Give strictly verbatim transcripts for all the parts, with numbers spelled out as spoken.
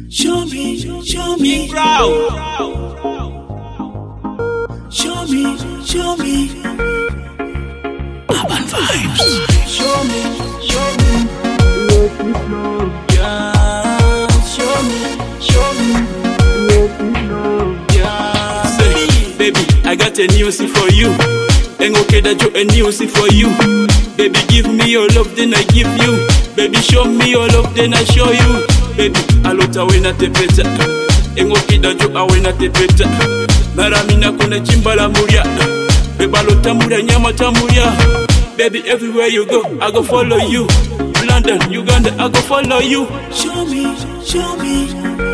Show me, show me, proud. Show me, show me, Urban Vibes. Show me, show me, let me know. Yeah, show me, show me, let me know. Yeah, Say, baby, I got a news for you. And okay that you a news for you. Baby, give me your love, then I give you. Baby, show me your love, then I show you. Baby, alota wena tepeta. And okay that you are wena tepeta. Naramina kuna chimbala muria. Baby, alota muria nyama tamuria. Baby, everywhere you go, I go follow you. London, Uganda, I go follow you. show me, show me,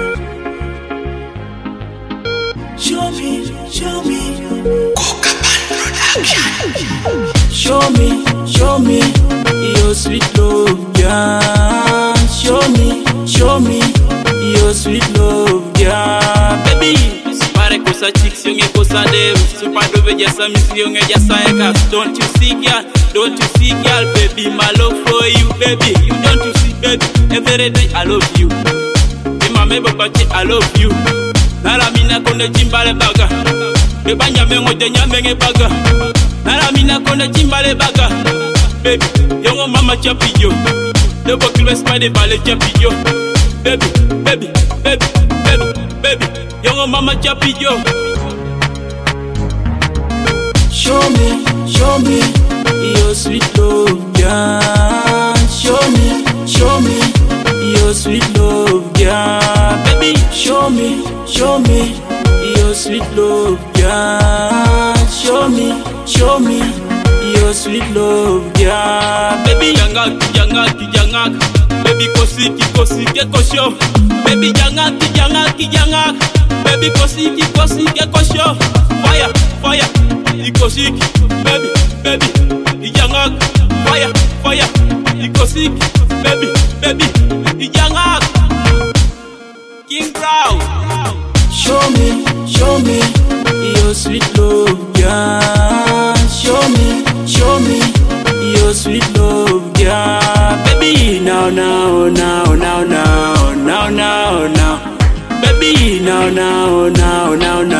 show me, show me. Show me, show me your sweet love, yeah. Show me, show me your sweet love, yeah. Baby, pare kosa chicks yonge kosa dem. Super dove jasa misi yonge jasa eka. Don't you see girl, don't you see girl, baby, my love for you, baby. You don't you see, baby, every day I love you. Ima meba bache, I love you. Nara mina kone jimbale baga. Beba nyame ngote nyame nge baga. Nara mina kone jimbale baga. Baby, yongo mama chapi yo. Debo kilwe spade bale chapi yo. Baby, baby, baby, baby, baby, yongo mama chapi yo. Show me, show me your sweet love, yeah. Show me, show me your sweet love, yeah. Baby, show me, show me your sweet love, yeah. Show me, show me your sweet love, yeah. Baby, jangak, jangak, jangak. Baby, kosi, kosi, ke kosyo. Baby, jangak, jangak, jangak. Baby, kosi, kosi, ke kosyo. Fire, fire, ikosi, baby, baby, jangak. Fire, fire, ikosi, baby, baby, jangak. King Brown. Show me, show me your sweet love, yeah. Show me, show me your sweet love, yeah. Baby, now, now, now, now, now, now, now, now. Baby, now, now, now, now,